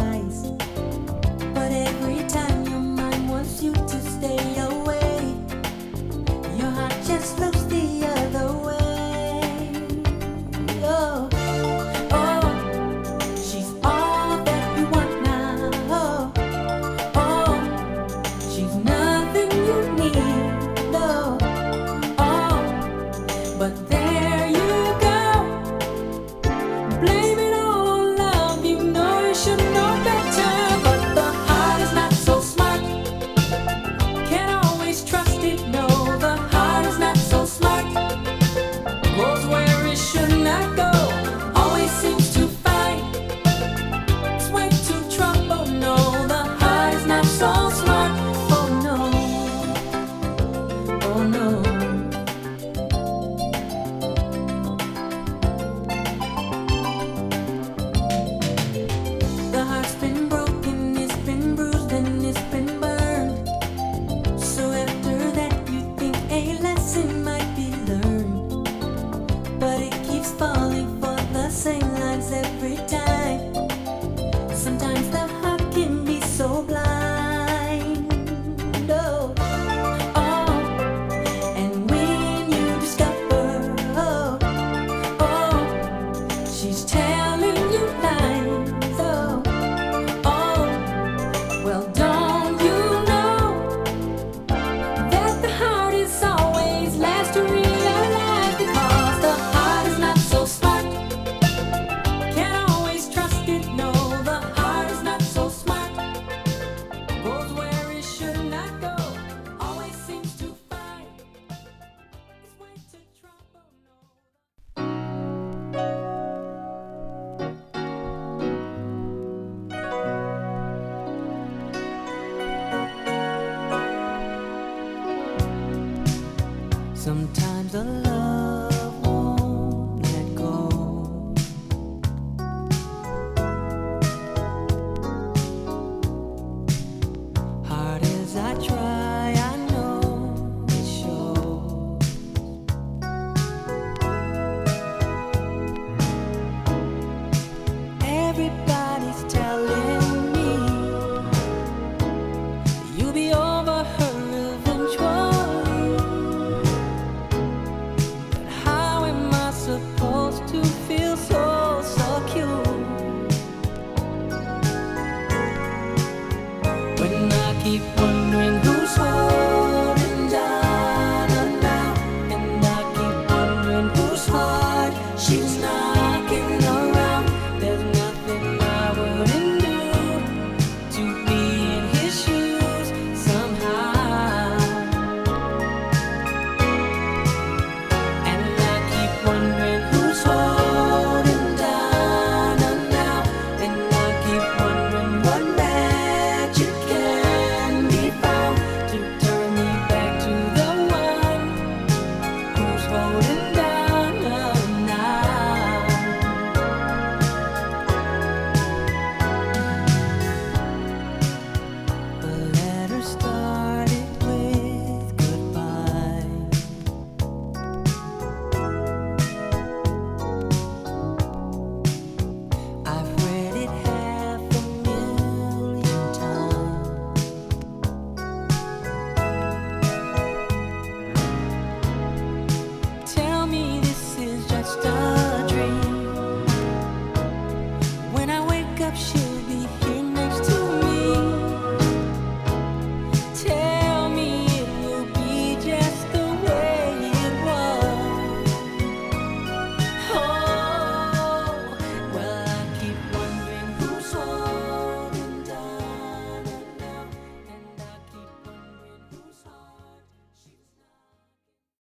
twice. But every time your mind wants you to stay away, your heart just looks the other way. Oh, oh, she's all that you want now. Oh, oh, she's nothing you need. No, oh, but there you go. Blame it all on love. You know you should know better, but the heart is not so smart. Can't always trust it. No, the heart is not so smart. Goes where it should not go. Always seems to fight its way to trouble. No, the heart is not so smart. Oh no, oh no. The heart's been broken, it's been bruised, and it's been burned. So after that, you think a lesson might be learned, but it keeps falling for the same lines every time. Sometimes the heart can be so blind. Oh, oh, and when you discover, oh, oh, she's telling you lies. Oh, oh, well, don't you know that the heart is always last to realize? Because the heart is not so smart. Can't always trust it. No, the heart is not so smart. Goes where it should not go. Always seems to find its way to trouble. Sometimes the love won't let go. Hard as I try, I know it shows. Everybody's telling me you'll be over her eventually. But how am I supposed to feel so secure when I keep wondering